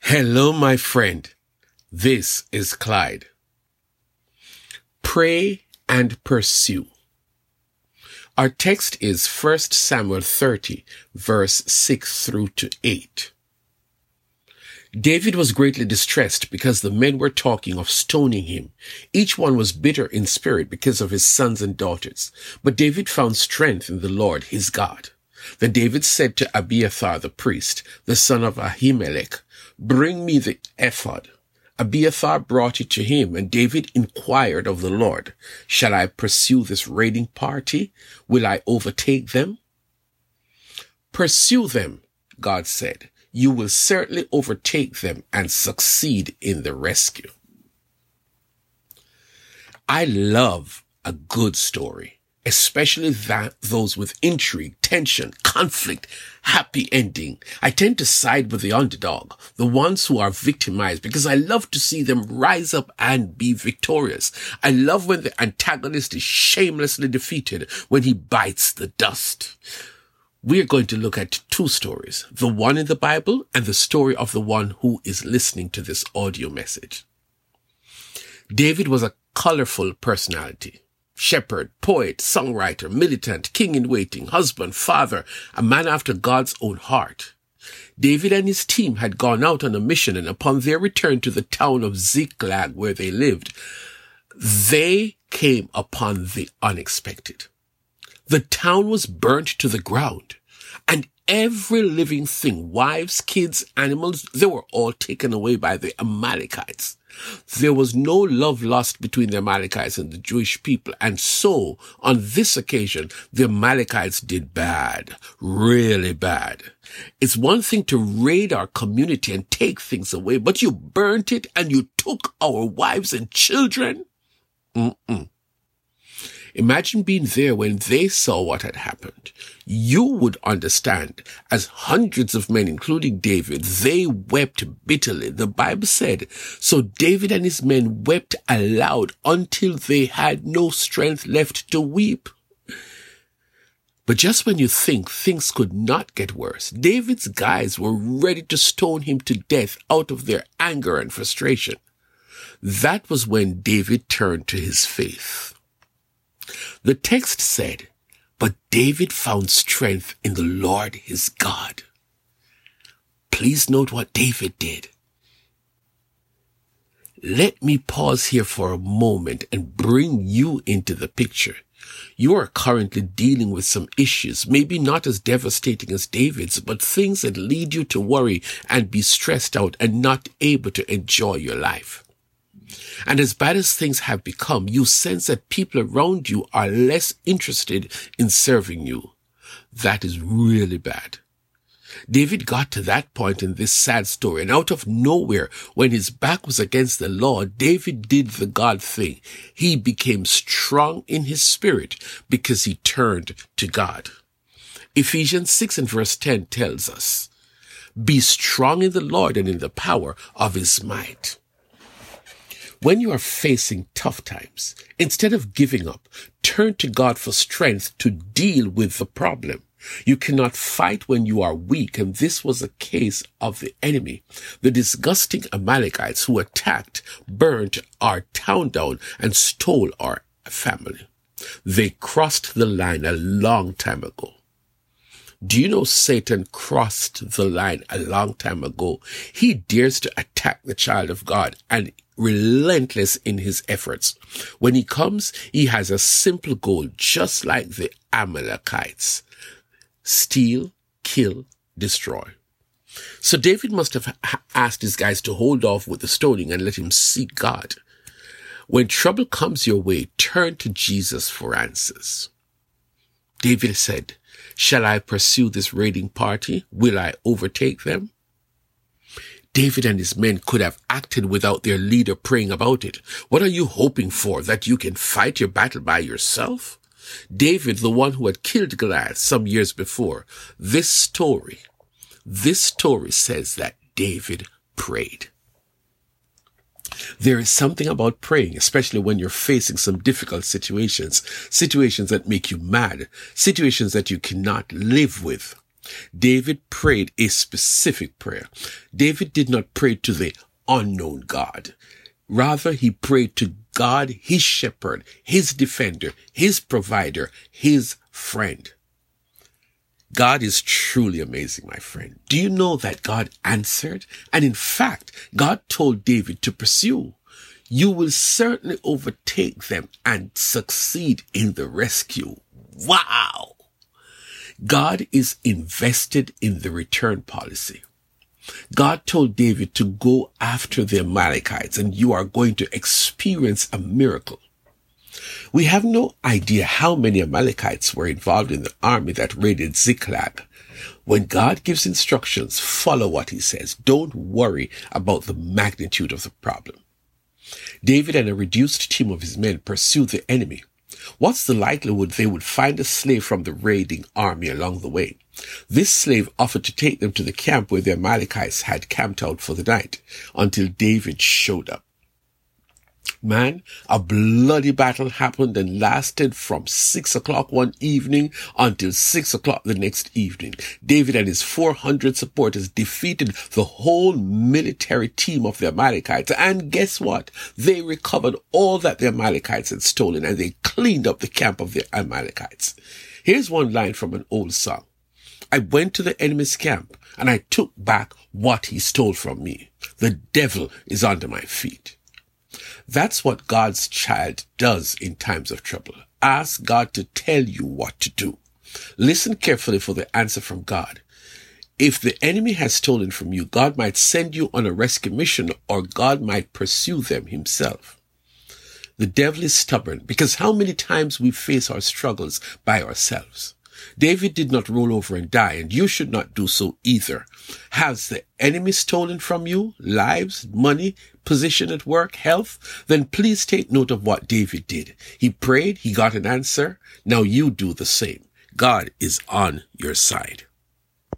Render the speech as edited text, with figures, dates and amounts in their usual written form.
Hello, my friend. This is Clyde. Pray and pursue. Our text is 1 Samuel 30, verse 6 through to 8. David was greatly distressed because the men were talking of stoning him. Each one was bitter in spirit because of his sons and daughters. But David found strength in the Lord, his God. Then David said to Abiathar the priest, the son of Ahimelech, "Bring me the ephod." Abiathar brought it to him, and David inquired of the Lord, "Shall I pursue this raiding party? Will I overtake them?" "Pursue them," God said. "You will certainly overtake them and succeed in the rescue." I love a good story, especially those with intrigue, tension, conflict, happy ending. I tend to side with the underdog, the ones who are victimized, because I love to see them rise up and be victorious. I love when the antagonist is shamelessly defeated, when he bites the dust. We are going to look at two stories, the one in the Bible and the story of the one who is listening to this audio message. David was a colorful personality. Shepherd, poet, songwriter, militant, king in waiting, husband, father, a man after God's own heart. David and his team had gone out on a mission, and upon their return to the town of Ziklag where they lived, they came upon the unexpected. The town was burnt to the ground, and every living thing, wives, kids, animals, they were all taken away by the Amalekites. There was no love lost between the Amalekites and the Jewish people, and so, on this occasion, the Amalekites did bad, really bad. It's one thing to raid our community and take things away, but you burnt it and you took our wives and children? Imagine being there when they saw what had happened. You would understand, as hundreds of men, including David, they wept bitterly. The Bible said, "So David and his men wept aloud until they had no strength left to weep." But just when you think things could not get worse, David's guys were ready to stone him to death out of their anger and frustration. That was when David turned to his faith. The text said, "But David found strength in the Lord his God." Please note what David did. Let me pause here for a moment and bring you into the picture. You are currently dealing with some issues, maybe not as devastating as David's, but things that lead you to worry and be stressed out and not able to enjoy your life. And as bad as things have become, you sense that people around you are less interested in serving you. That is really bad. David got to that point in this sad story, and out of nowhere, when his back was against the law, David did the God thing. He became strong in his spirit because he turned to God. Ephesians 6 and verse 10 tells us, "Be strong in the Lord and in the power of his might." When you are facing tough times, instead of giving up, turn to God for strength to deal with the problem. You cannot fight when you are weak, and this was a case of the enemy. The disgusting Amalekites who attacked, burnt our town down, and stole our family. They crossed the line a long time ago. Do you know Satan crossed the line a long time ago? He dares to attack the child of God and relentless in his efforts. When he comes, he has a simple goal, just like the Amalekites: steal, kill, destroy. So David must have asked his guys to hold off with the stoning and let him seek God. When trouble comes your way, turn to Jesus for answers. David said, "Shall I pursue this raiding party? Will I overtake them?" David and his men could have acted without their leader praying about it. What are you hoping for? That you can fight your battle by yourself? David, the one who had killed Goliath some years before, this story says that David prayed. There is something about praying, especially when you're facing some difficult situations that make you mad, situations that you cannot live with. David prayed a specific prayer. David did not pray to the unknown God. Rather, he prayed to God, his shepherd, his defender, his provider, his friend. God is truly amazing, my friend. Do you know that God answered? And in fact, God told David to pursue. You will certainly overtake them and succeed in the rescue. Wow! God is invested in the return policy. God told David to go after the Amalekites, and you are going to experience a miracle. We have no idea how many Amalekites were involved in the army that raided Ziklag. When God gives instructions, follow what he says. Don't worry about the magnitude of the problem. David and a reduced team of his men pursued the enemy. What's the likelihood they would find a slave from the raiding army along the way? This slave offered to take them to the camp where the Amalekites had camped out for the night until David showed up. Man, a bloody battle happened and lasted from 6 o'clock one evening until 6 o'clock the next evening. David and his 400 supporters defeated the whole military team of the Amalekites. And guess what? They recovered all that the Amalekites had stolen, and they cleaned up the camp of the Amalekites. Here's one line from an old song. I went to the enemy's camp and I took back what he stole from me. The devil is under my feet. That's what God's child does in times of trouble. Ask God to tell you what to do. Listen carefully for the answer from God. If the enemy has stolen from you, God might send you on a rescue mission, or God might pursue them himself. The devil is stubborn because how many times we face our struggles by ourselves. David did not roll over and die, and you should not do so either. Has the enemy stolen from you lives, money, position at work, health? Then please take note of what David did. He prayed, he got an answer. Now you do the same. God is on your side.